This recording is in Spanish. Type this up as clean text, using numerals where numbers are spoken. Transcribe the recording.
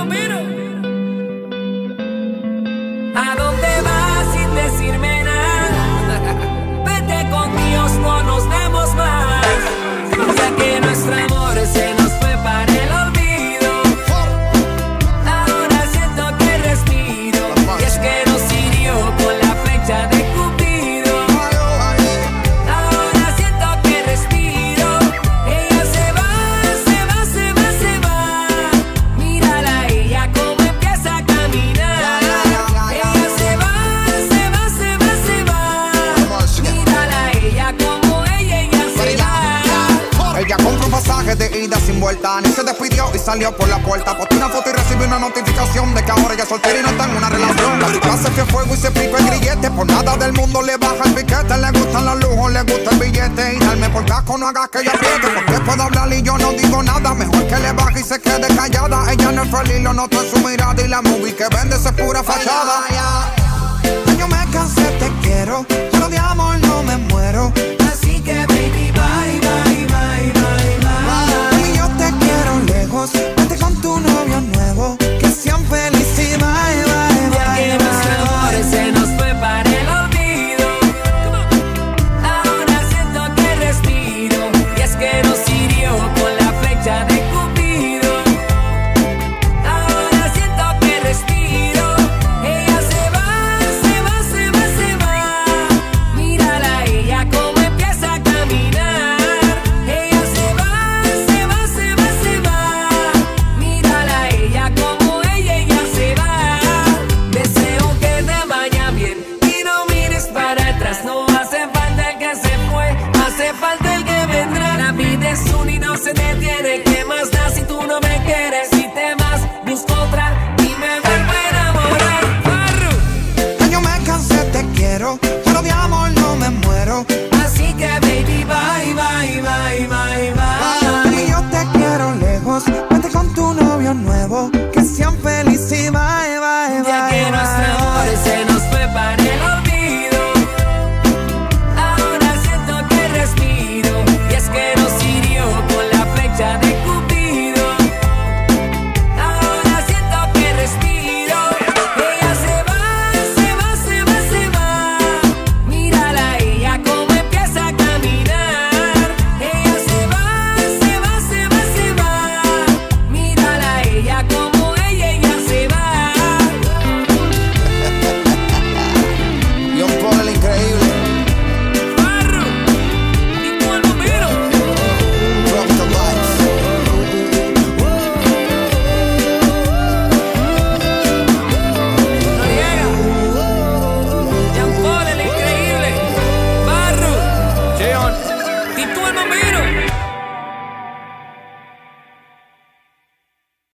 miro. ¿A dónde vas sin decirme nada? Vete con Dios, no nos demos más. Ya que nuestro amor se nos fue para el olvido. Ahora siento que respiro. Y es que nos hirió con la flecha de Cupido. Ahora siento que respiro. Ella se va, se va, se va, se va. Mírala, ella como empieza a caminar. Ella se va, se va, se va, se va. Mírala, ella como ella se va. Ella compró un pasaje de ida sin vuelta. Ni se despidió y salió por la puerta. Postó una foto y recibió una notificación de que ahora ella es soltera y no está en una relación. La tipa se fue fuego y se picó el grillete. Por nada del mundo le baja el piquete. Le gustan los lujos, le gusta el billete. Y darme por casco, no hagas que ella apriete. Porque puedo hablar y yo no digo nada. Mejor que le baje y se quede callada. Ella no es feliz, lo noto en su mirada. Y la movie que vende es pura fachada. Yo me cansé, te quiero. Pero de amor no me muero. Así que baby, bye, bye, bye, bye, bye. Y yo te quiero lejos. Vete con tu novio nuevo. Que sean felices y bye, bye, Ya que bye, nuestro amor bye. se nos fue para el olvido. Ahora siento que respiro. Y es que nos hirió con la flecha de Cupido. Ahora siento que respiro. Ella se va, se va, se va, se va. Mírala, ella como empieza a caminar. Ella se va, se va, se va, se va. Mírala, ella como ella se va. Deseo que te vaya bien y no mires para atrás. No hace falta el que se fue, hace falta el que vendrá. La vida es una y no se detiene. ¿Qué más da si tú no me quieres? Si te vas, busco otra y me vuelvo a enamorar. Farru. Yo me cansé, te quiero. Pero de amor no me muero. Así que baby, bye, bye, bye, bye, bye. Y yo te quiero lejos. Vete con tu novio nuevo.